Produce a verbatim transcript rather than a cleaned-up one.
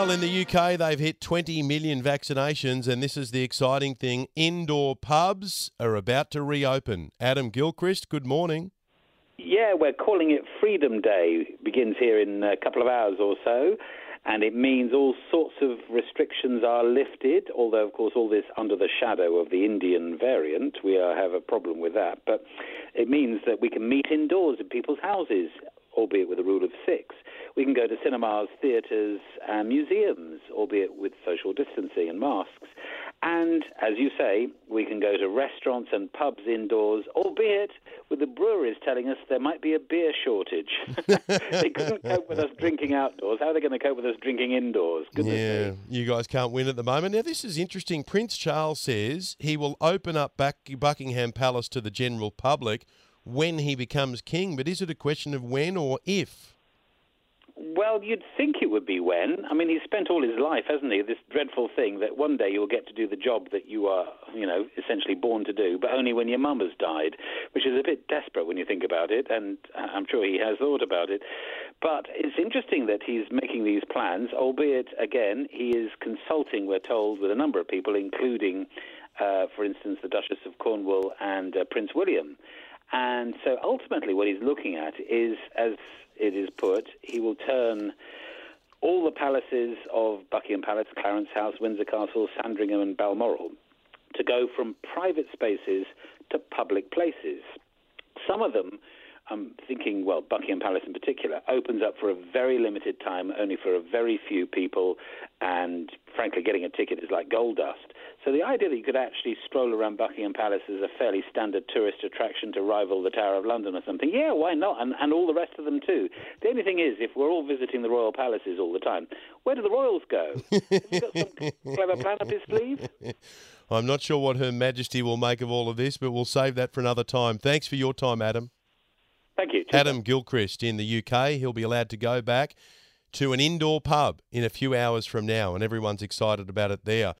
Well, in the U K, they've hit twenty million vaccinations, and this is the exciting thing. Indoor pubs are about to reopen. Adam Gilchrist, good morning. Yeah, we're calling it Freedom Day. Begins here in a couple of hours or so, and it means all sorts of restrictions are lifted, although, of course, all this under the shadow of the Indian variant. We uh, have a problem with that, but it means that we can meet indoors in people's houses, albeit with a rule of six. We can go to cinemas, theatres and museums, albeit with social distancing and masks. And, as you say, we can go to restaurants and pubs indoors, albeit with the breweries telling us there might be a beer shortage. They couldn't cope with us drinking outdoors. How are they going to cope with us drinking indoors? Goodness yeah, me. You guys can't win at the moment. Now, this is interesting. Prince Charles says he will open up back Buckingham Palace to the general public when he becomes king. But is it a question of when or if? Well, you'd think it would be when. I mean, he's spent all his life, hasn't he, this dreadful thing that one day you'll get to do the job that you are, you know, essentially born to do, but only when your mum has died, which is a bit desperate when you think about it, and I'm sure he has thought about it. But it's interesting that he's making these plans, albeit, again, he is consulting, we're told, with a number of people, including, uh, for instance, the Duchess of Cornwall and uh, Prince William. And so ultimately what he's looking at is, as it is put, he will turn all the palaces of Buckingham Palace, Clarence House, Windsor Castle, Sandringham and Balmoral to go from private spaces to public places. Some of them, I'm thinking, well, Buckingham Palace in particular, opens up for a very limited time, only for a very few people, and frankly, getting a ticket is like gold dust. So the idea that you could actually stroll around Buckingham Palace as a fairly standard tourist attraction to rival the Tower of London or something, yeah, why not? And, and all the rest of them too. The only thing is, if we're all visiting the royal palaces all the time, where do the royals go? Have you got some clever plan up his sleeve? I'm not sure what Her Majesty will make of all of this, but we'll save that for another time. Thanks for your time, Adam. Thank you. Cheers. Adam Gilchrist in the U K. He'll be allowed to go back to an indoor pub in a few hours from now, and everyone's excited about it there.